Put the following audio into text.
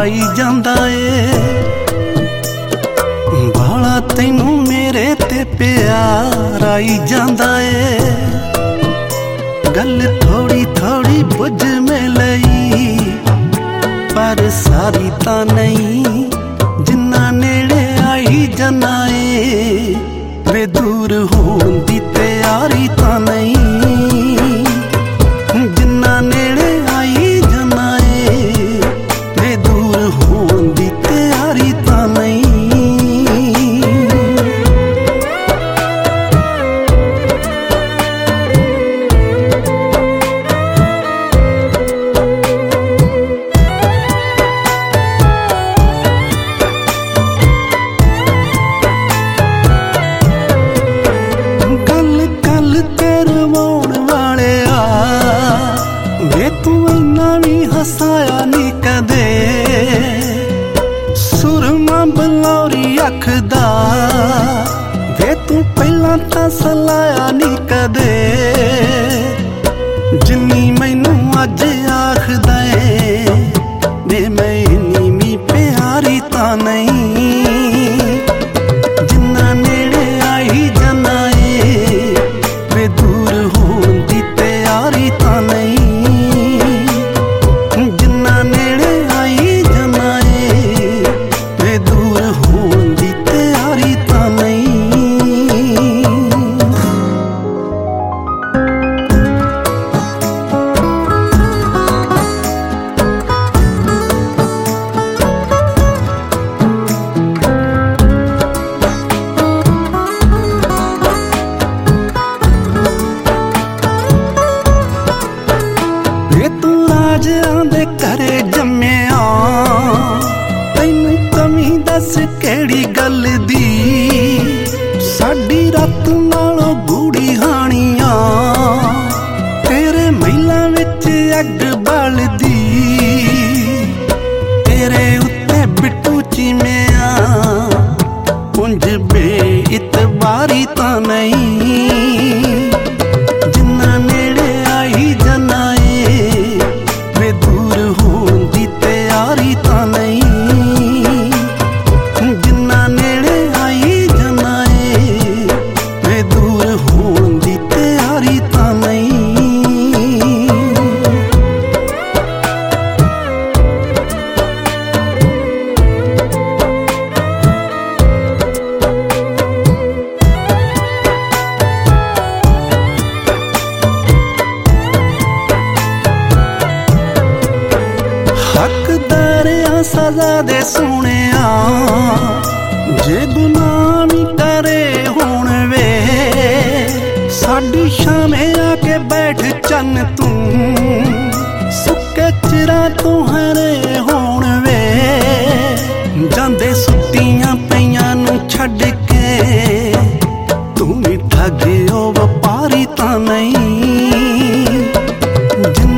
आई जांदा ए। बाला तैनू मेरे ते प्यार आई जांदा ए। गल थोड़ी थोड़ी बुझ में लई पर सारी तां नहीं, जिन्ना नेड़े आई जाना ए वे दूर होण दी तैयारी तां नहीं। जिन्ना नेड़े आई जाना ए वे दूर होण दी तैयारी तां नहीं। हसाया नी कदे सुरमा बलौरी अख दा वे तू पहला तां सलाया नी कदे। जिन्नी मैनू अज आखदा ए वे मैं इन्नी मी प्यारी तां नहीं। जिन्ना नेड़े आई जाना ए वे दूर होण दी तैयारी तां नहीं। दे घरे जम्मिया तैनू कमी दस केड़ी गल दी। साडी रात नालों गूड़ी हानियां तेरे महिलां विच अग बलदी। तेरे उत्ते बिट्टू चिमिया पुंज बे इतबारी तां नहीं। जिन्ना नेड़े आई जाना हकदार सजा दे सुनिया जे गुनामी करे हुण वे। साडी शामे आके बैठ चन तू सुके चिरा तू हरे हुण वे। जांदे सुट्टियां पईयां नू छड्ड के तू भी ठग ओ वपारी तां नहीं।